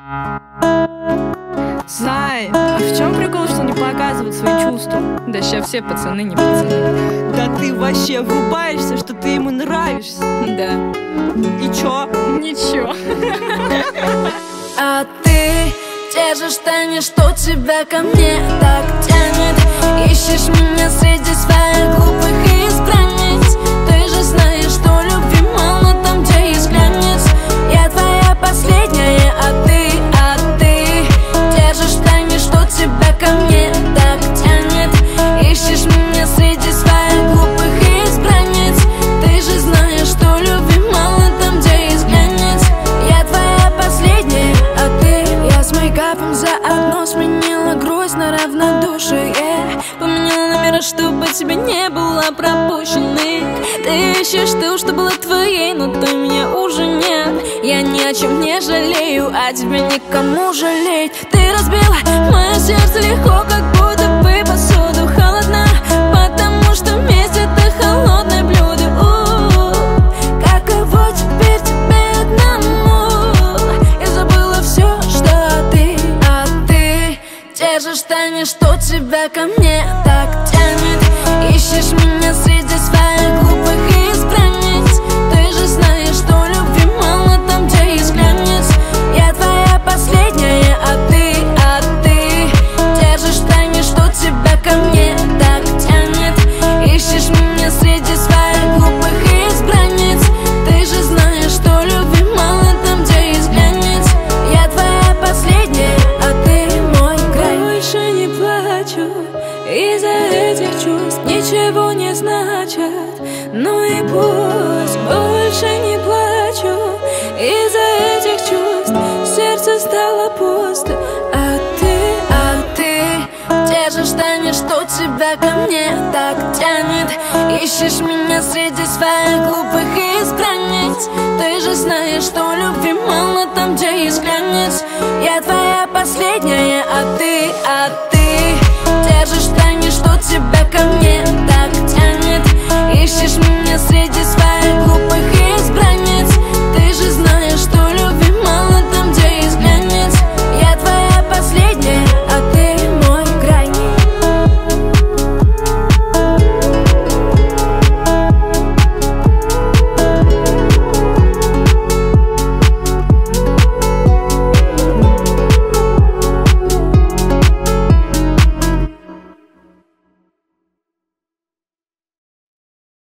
Зай, а в чем прикол, что не показывать свои чувства? Да ща все пацаны не пацаны. Да ты вообще врубаешься, что ты ему нравишься. Да. И чё? Ничего. А ты держишь штаны, что тебя ко мне так тянет. Ищешь меня среди своих глупых избранниц. Ты же знаешь, что любви мало там, где есть глянец. Я твоя последняя, а ты держишь штаны, что тебя ко мне так тянет. Ищешь меня среди своих глупых избранниц. Ты же знаешь, что любви мало там, где есть глянец. Я твоя последняя, а ты. Я с мейкапом заодно сменила грусть на равнодушие. Поменяла номера, чтобы тебе не было пропущенных. Ты ищешь ту, что была твоей, но той меня уже нет. Я ни о чем не жалею, а тебя никому жалеть. Ты разбила мое сердце легко, как будто бы посуду холодна, потому что вместе это холодное блюдо. Каково теперь тебе одному? Я забыла все, что ты. А ты держишь штаны, что тебя ко мне так тянет. Ищешь меня среди своих глупых избранниц. Ты же знаешь, что любви мало там, где есть глянец. Я твоя последняя, а ты держишь штаны, что тебя ко мне так тянет. Ищешь меня среди своих глупых избранниц. Ты же знаешь, что любви мало там, где есть глянец. Я твоя последняя, а ты мой край. Больше не плачу из-за этих чувств, ничего не значат. Ну и пусть. Больше не плачу из-за этих чувств, сердце стало пусто. А ты держишь штаны, что тебя ко мне так тянет. Ищешь меня среди своих глупых избранниц. Ты же знаешь, что любви мало там, где есть глянец. Я твоя последняя, а ты